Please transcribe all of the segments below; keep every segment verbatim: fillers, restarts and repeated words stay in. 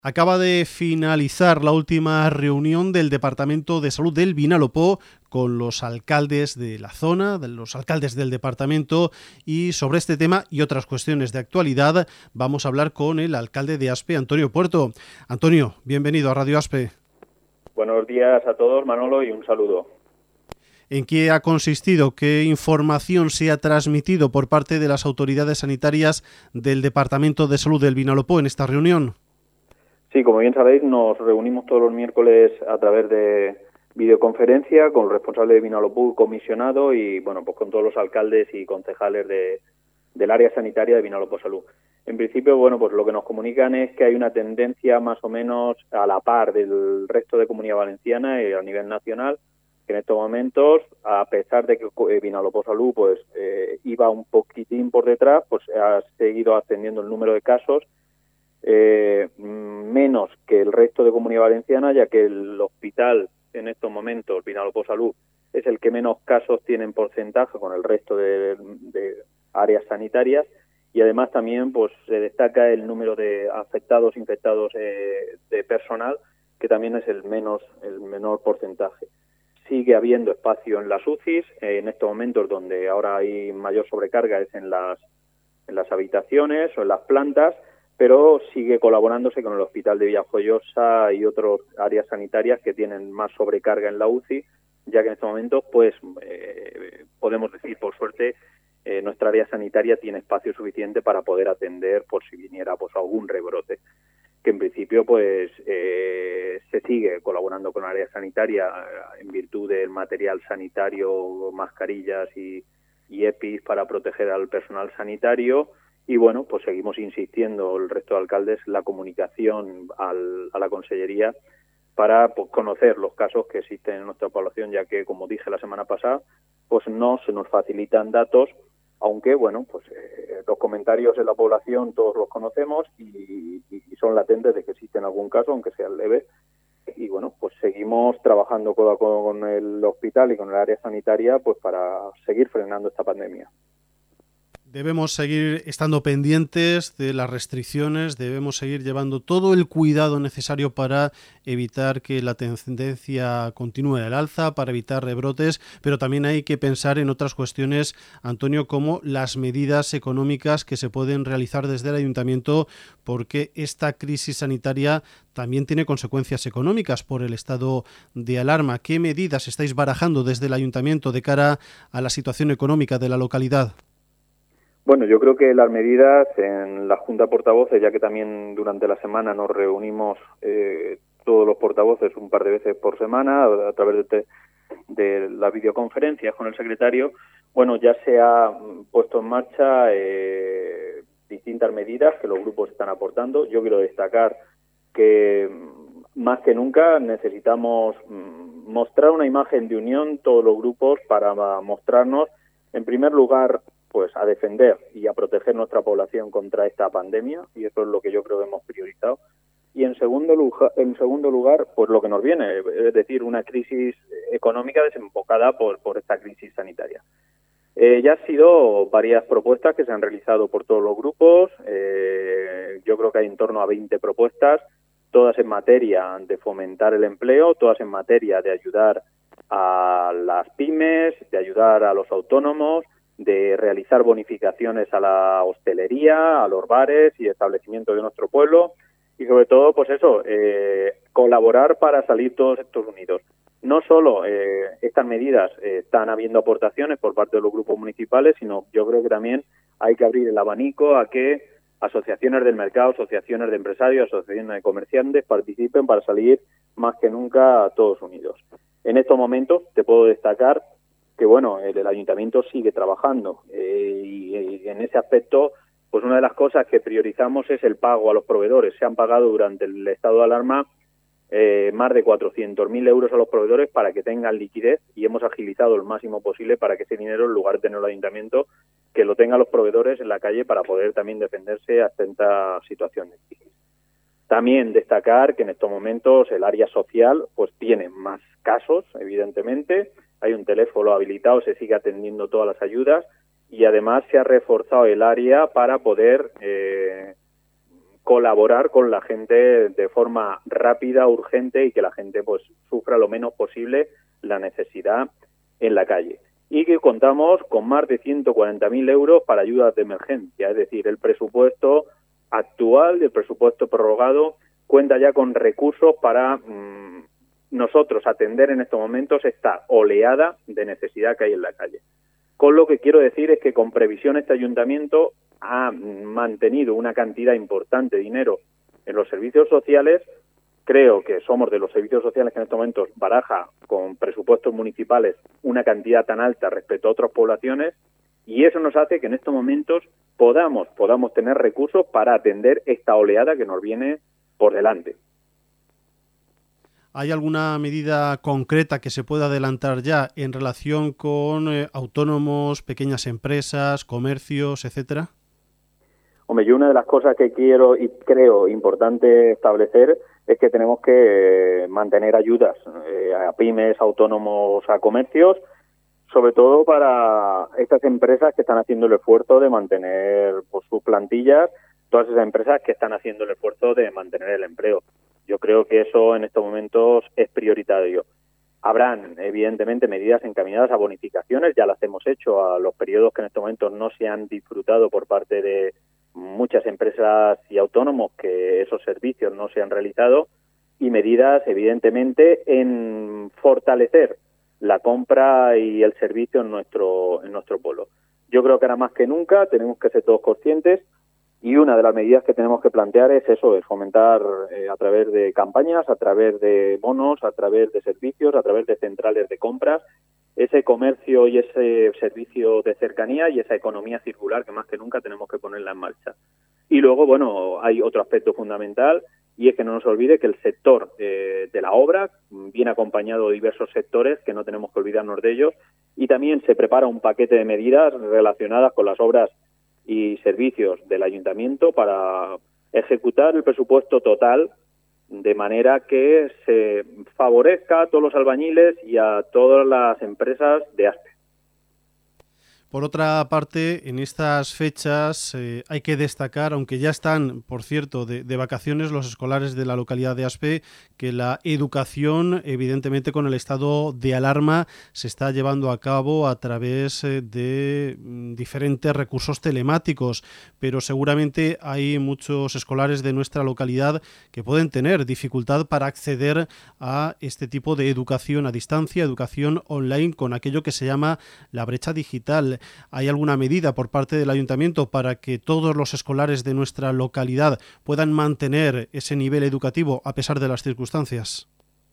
Acaba de finalizar la última reunión del Departamento de Salud del Vinalopó con los alcaldes de la zona, de los alcaldes del departamento, y sobre este tema y otras cuestiones de actualidad vamos a hablar con el alcalde de Aspe, Antonio Puerto. Antonio, bienvenido a Radio Aspe. Buenos días a todos, Manolo, y un saludo. ¿En qué ha consistido? ¿Qué información se ha transmitido por parte de las autoridades sanitarias del Departamento de Salud del Vinalopó en esta reunión? Sí, como bien sabéis, nos reunimos todos los miércoles a través de videoconferencia con el responsable de Vinalopó, comisionado, y bueno, pues con todos los alcaldes y concejales de, del área sanitaria de Vinalopó Salud. En principio, bueno, pues lo que nos comunican es que hay una tendencia más o menos a la par del resto de Comunidad Valenciana y a nivel nacional, que en estos momentos, a pesar de que Vinalopó Salud pues eh, iba un poquitín por detrás, pues ha seguido ascendiendo el número de casos. Eh, menos que el resto de Comunidad Valenciana, ya que el hospital en estos momentos, Vinalopó Salud, es el que menos casos tiene en porcentaje con el resto de, de áreas sanitarias, y además también pues se destaca el número de afectados, infectados eh, de personal, que también es el menos el menor porcentaje. Sigue habiendo espacio en las U C Is, eh, en estos momentos donde ahora hay mayor sobrecarga es en las, en las habitaciones o en las plantas, pero sigue colaborándose con el Hospital de Villajoyosa y otras áreas sanitarias que tienen más sobrecarga en la U C I, ya que en estos momentos, pues, eh, podemos decir, por suerte, eh, nuestra área sanitaria tiene espacio suficiente para poder atender por si viniera pues algún rebrote, que en principio, pues, eh, se sigue colaborando con la área sanitaria en virtud del material sanitario, mascarillas y, y EPIs para proteger al personal sanitario. Y bueno, pues seguimos insistiendo el resto de alcaldes la comunicación al, a la Consellería para pues, conocer los casos que existen en nuestra población, ya que, como dije la semana pasada, pues no se nos facilitan datos, aunque bueno, pues eh, los comentarios en la población todos los conocemos y, y, y son latentes de que existen algún caso, aunque sea leve. Y bueno, pues seguimos trabajando codo a codo con el hospital y con el área sanitaria pues para seguir frenando esta pandemia. Debemos seguir estando pendientes de las restricciones, debemos seguir llevando todo el cuidado necesario para evitar que la tendencia continúe al alza, para evitar rebrotes, pero también hay que pensar en otras cuestiones, Antonio, como las medidas económicas que se pueden realizar desde el Ayuntamiento, porque esta crisis sanitaria también tiene consecuencias económicas por el estado de alarma. ¿Qué medidas estáis barajando desde el Ayuntamiento de cara a la situación económica de la localidad? Bueno, yo creo que las medidas en la Junta de Portavoces, ya que también durante la semana nos reunimos eh, todos los portavoces un par de veces por semana a, a través de, de las videoconferencias con el secretario, bueno, ya se ha puesto en marcha eh, distintas medidas que los grupos están aportando. Yo quiero destacar que más que nunca necesitamos mostrar una imagen de unión todos los grupos para mostrarnos, en primer lugar, pues a defender y a proteger nuestra población contra esta pandemia, y eso es lo que yo creo que hemos priorizado. Y en segundo lugar, en segundo lugar, pues lo que nos viene, es decir, una crisis económica desembocada por, por esta crisis sanitaria. Eh, ya han sido varias propuestas que se han realizado por todos los grupos, eh, yo creo que hay en torno a veinte propuestas, todas en materia de fomentar el empleo, todas en materia de ayudar a las pymes, de ayudar a los autónomos, de realizar bonificaciones a la hostelería, a los bares y establecimientos de nuestro pueblo, y sobre todo, pues eso, eh, colaborar para salir todos estos unidos. No solo eh, estas medidas eh, están habiendo aportaciones por parte de los grupos municipales, sino yo creo que también hay que abrir el abanico a que asociaciones del mercado, asociaciones de empresarios, asociaciones de comerciantes participen para salir más que nunca todos unidos. En estos momentos te puedo destacar que bueno, el, el ayuntamiento sigue trabajando eh, y, y en ese aspecto, pues una de las cosas que priorizamos es el pago a los proveedores. Se han pagado durante el estado de alarma eh, más de cuatrocientos mil euros a los proveedores para que tengan liquidez, y hemos agilizado el máximo posible para que ese dinero, en lugar de tenerlo el ayuntamiento, que lo tengan los proveedores en la calle para poder también defenderse ante esta situación de crisis. También destacar que en estos momentos el área social pues tiene más casos, evidentemente. Hay un teléfono habilitado, se sigue atendiendo todas las ayudas y además se ha reforzado el área para poder eh, colaborar con la gente de forma rápida, urgente y que la gente pues sufra lo menos posible la necesidad en la calle. Y que contamos con más de ciento cuarenta mil euros para ayudas de emergencia, es decir, el presupuesto actual, el presupuesto prorrogado, cuenta ya con recursos para mmm, nosotros atender en estos momentos esta oleada de necesidad que hay en la calle. Con lo que quiero decir es que con previsión este ayuntamiento ha mantenido una cantidad importante de dinero en los servicios sociales. Creo que somos de los servicios sociales que en estos momentos baraja con presupuestos municipales una cantidad tan alta respecto a otras poblaciones, y eso nos hace que en estos momentos podamos, podamos tener recursos para atender esta oleada que nos viene por delante. ¿Hay alguna medida concreta que se pueda adelantar ya en relación con eh, autónomos, pequeñas empresas, comercios, etcétera? Hombre, yo una de las cosas que quiero y creo importante establecer es que tenemos que mantener ayudas eh, a pymes, autónomos, a comercios, sobre todo para estas empresas que están haciendo el esfuerzo de mantener pues, sus plantillas, todas esas empresas que están haciendo el esfuerzo de mantener el empleo. Yo creo que eso en estos momentos es prioritario. Habrán, evidentemente, medidas encaminadas a bonificaciones, ya las hemos hecho a los periodos que en estos momentos no se han disfrutado por parte de muchas empresas y autónomos que esos servicios no se han realizado, y medidas, evidentemente, en fortalecer la compra y el servicio en nuestro en nuestro pueblo. Yo creo que ahora más que nunca tenemos que ser todos conscientes, y una de las medidas que tenemos que plantear es eso, es fomentar eh, a través de campañas, a través de bonos, a través de servicios, a través de centrales de compras, ese comercio y ese servicio de cercanía y esa economía circular que más que nunca tenemos que ponerla en marcha. Y luego, bueno, hay otro aspecto fundamental, y es que no nos olvide que el sector eh, de la obra viene acompañado de diversos sectores que no tenemos que olvidarnos de ellos, y también se prepara un paquete de medidas relacionadas con las obras y servicios del ayuntamiento para ejecutar el presupuesto total de manera que se favorezca a todos los albañiles y a todas las empresas de ASPE. Por otra parte, en estas fechas eh, hay que destacar, aunque ya están, por cierto, de, de vacaciones los escolares de la localidad de Aspe, que la educación, evidentemente con el estado de alarma, se está llevando a cabo a través eh, de mm, diferentes recursos telemáticos, pero seguramente hay muchos escolares de nuestra localidad que pueden tener dificultad para acceder a este tipo de educación a distancia, educación online, con aquello que se llama la brecha digital. ¿Hay alguna medida por parte del ayuntamiento para que todos los escolares de nuestra localidad puedan mantener ese nivel educativo a pesar de las circunstancias?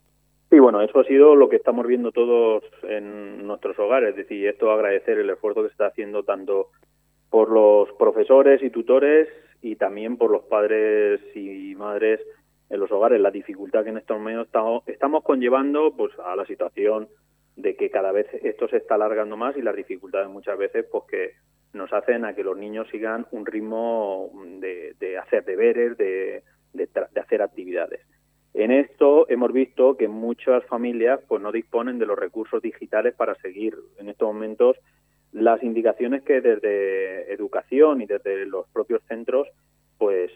Sí, bueno, eso ha sido lo que estamos viendo todos en nuestros hogares. Es decir, esto agradecer el esfuerzo que se está haciendo tanto por los profesores y tutores y también por los padres y madres en los hogares. La dificultad que en estos momentos estamos, estamos conllevando pues a la situación de que cada vez esto se está alargando más, y las dificultades muchas veces pues que nos hacen a que los niños sigan un ritmo de, de hacer deberes, de, de, de hacer actividades. En esto hemos visto que muchas familias pues no disponen de los recursos digitales para seguir en estos momentos las indicaciones que desde educación y desde los propios centros pues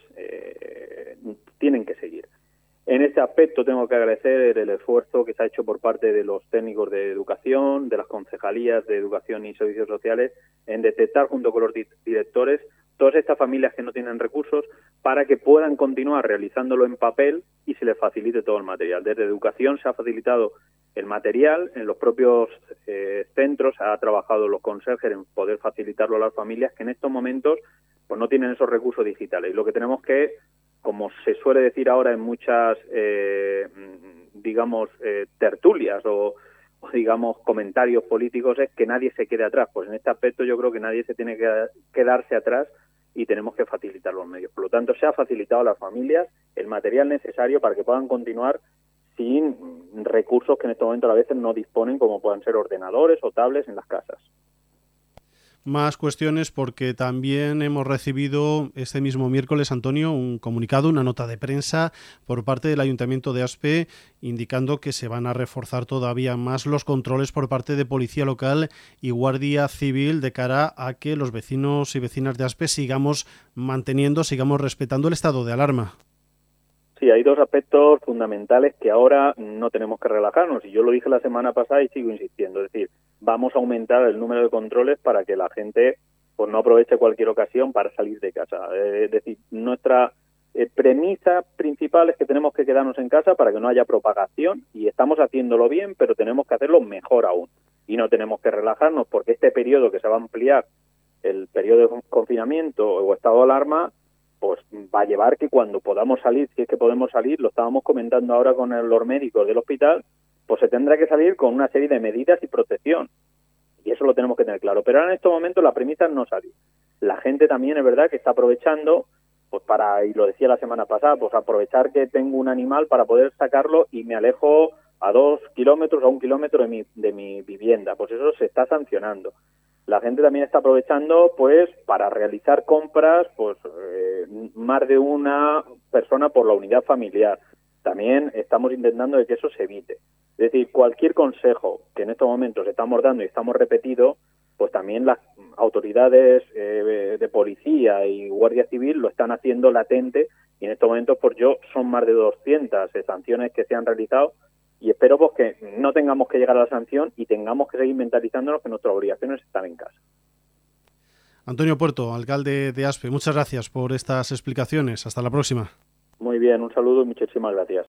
eh, tienen que seguir. En este aspecto tengo que agradecer el esfuerzo que se ha hecho por parte de los técnicos de educación, de las concejalías de educación y servicios sociales, en detectar junto con los directores todas estas familias que no tienen recursos para que puedan continuar realizándolo en papel y se les facilite todo el material. Desde educación se ha facilitado el material, en los propios eh, centros ha trabajado los conserjes en poder facilitarlo a las familias que en estos momentos pues no tienen esos recursos digitales. Y lo que tenemos que, como se suele decir ahora en muchas, eh, digamos, eh, tertulias o, o, digamos, comentarios políticos, es que nadie se quede atrás. Pues en este aspecto yo creo que nadie se tiene que quedarse atrás y tenemos que facilitar los medios. Por lo tanto, se ha facilitado a las familias el material necesario para que puedan continuar sin recursos que en este momento a veces no disponen, como puedan ser ordenadores o tablets en las casas. más cuestiones porque también hemos recibido este mismo miércoles, Antonio, un comunicado, una nota de prensa por parte del Ayuntamiento de Aspe indicando que se van a reforzar todavía más los controles por parte de Policía Local y Guardia Civil de cara a que los vecinos y vecinas de Aspe sigamos manteniendo, sigamos respetando el estado de alarma. Sí, hay dos aspectos fundamentales que ahora no tenemos que relajarnos, y yo lo dije la semana pasada y sigo insistiendo, es decir, vamos a aumentar el número de controles para que la gente pues no aproveche cualquier ocasión para salir de casa. Eh, es decir, nuestra eh, premisa principal es que tenemos que quedarnos en casa para que no haya propagación, y estamos haciéndolo bien, pero tenemos que hacerlo mejor aún, y no tenemos que relajarnos porque este periodo que se va a ampliar, el periodo de confinamiento o estado de alarma, pues va a llevar que cuando podamos salir, si es que podemos salir, lo estábamos comentando ahora con el, los médicos del hospital, pues se tendrá que salir con una serie de medidas y protección. Y eso lo tenemos que tener claro. Pero ahora en estos momentos la premisa es no salir. La gente también es verdad que está aprovechando, pues para, y lo decía la semana pasada, pues aprovechar que tengo un animal para poder sacarlo y me alejo a dos kilómetros, a un kilómetro de mi, de mi vivienda. Pues eso se está sancionando. La gente también está aprovechando pues para realizar compras, pues eh, más de una persona por la unidad familiar. También estamos intentando de que eso se evite. Es decir, cualquier consejo que en estos momentos estamos dando y estamos repetido, pues también las autoridades eh, de policía y guardia civil lo están haciendo latente, y en estos momentos pues yo son más de doscientas eh, sanciones que se han realizado. Y espero pues que no tengamos que llegar a la sanción y tengamos que seguir mentalizándonos que nuestras obligaciones están en casa. Antonio Puerto, alcalde de Aspe, muchas gracias por estas explicaciones. Hasta la próxima. Muy bien, un saludo y muchísimas gracias.